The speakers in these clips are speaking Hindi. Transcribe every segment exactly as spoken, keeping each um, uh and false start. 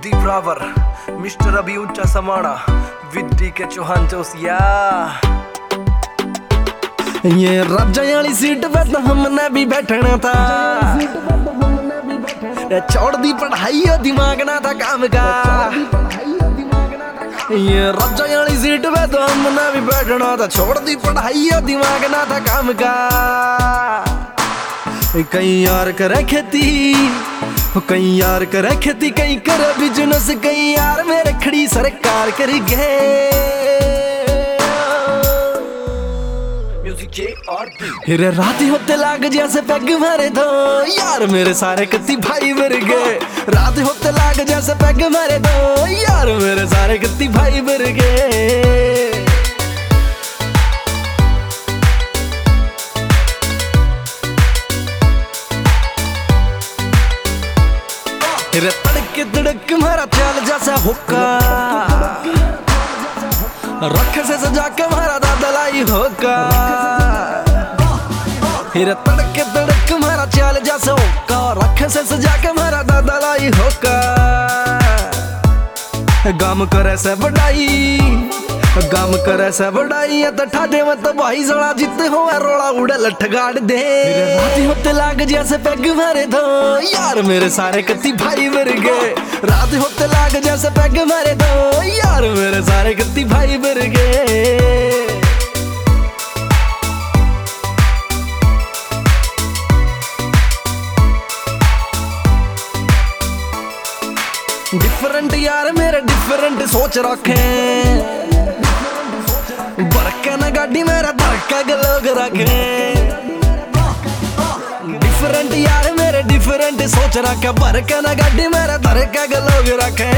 कुलदीप रावर, मिस्टर अभी ऊंचा समाना, विद्री के चौहान चौसिया। ये राजा वाली सीट पे तो हमने भी बैठना था, छोड़ दी पढ़ाई दिमाग ना था काम का। ये राजा वाली सीट पे तो हमने भी बैठना था, छोड़ दी पढ़ाई दिमाग ना था काम का। कई यार करे खेती, कई यार करे खेती, कई करे बिजनेस, कई यार मेरे खड़ी सरकार कर गए। रे रात होते लाग जैसे पैग मारे दो यार मेरे सारे कत्ती भाई मर गए। रात होते लाग जैसे पैग मारे दो यार मेरे सारे कत्ती भाई मर गए। रे तड़के तड़क मारा चाल जैसा हुक्का, रख से सजा के मारा दादा लाई होका। रे तड़के तड़क मारा चाल जैसा हुक्का, रख से सजा के मारा दादा लाई होका। गम करे से बढ़ाई, गम करे से बढ़ाई तठा दे मत भाई जड़ा जित हो रोड़ा उड़े लठ गाड़ दे। रात होते लाग जैसे पैग मारे दो यार मेरे सारे कत्ती भाई मर गए। रात होते लाग जैसे पैग मारे दो यार मेरे सारे कत्ती भाई मर गए। डिफरेंट यार मेरे डिफरेंट सोच रखे, बरका ना गाड़ी मेरा धड़का गलोग रखे। डिफरेंट यार मेरे डिफरेंट सोच रखे, बरका ना गाड़ी मेरा धड़का गलोग रखे।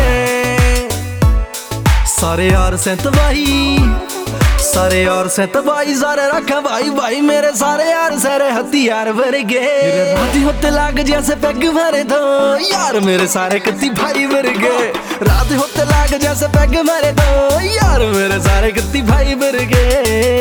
सारे यार से तबाही, सारे यार से तबाही सारे रखे भाई भाई मेरे सारे यार सारे हथियार भर गए। रात होते लाग जैसे पैग मारे दो यार मेरे सारे कत्ती भाई मर गए। रात होते लाग जैसे पैग मारे दो यार मेरे सारे कत्ती भाई मर गए।